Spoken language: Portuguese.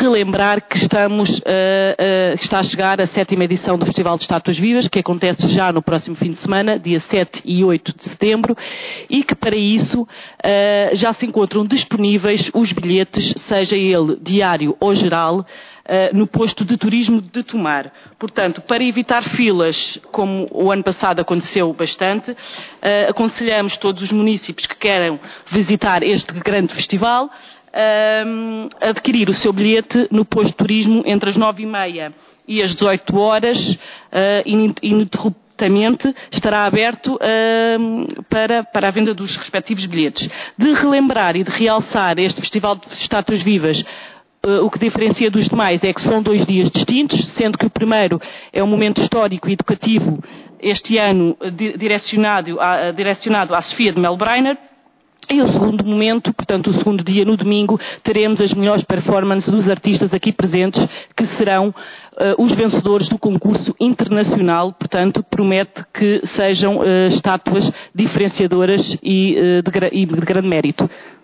relembrar que está a chegar a 7ª edição do Festival de Estátuas Vivas, que acontece já no próximo fim de semana, dia 7 e 8 de setembro, e que para isso já se encontram disponíveis os bilhetes, seja ele diário ou geral, no posto de turismo de Tomar. Portanto, para evitar filas, como o ano passado aconteceu bastante, aconselhamos todos os municípios que queiram visitar este grande festival adquirir o seu bilhete no posto de turismo entre as 9h30 e as 18 horas, ininterruptamente estará aberto para a venda dos respectivos bilhetes. De relembrar e de realçar este Festival de Estátuas Vivas, o que diferencia dos demais é que são 2 dias distintos, sendo que o primeiro é um momento histórico e educativo, este ano direcionado à Sofia de Melbreiner, e o segundo momento, portanto o segundo dia, no domingo, teremos as melhores performances dos artistas aqui presentes, que serão os vencedores do concurso internacional, portanto promete que sejam estátuas diferenciadoras e de grande mérito.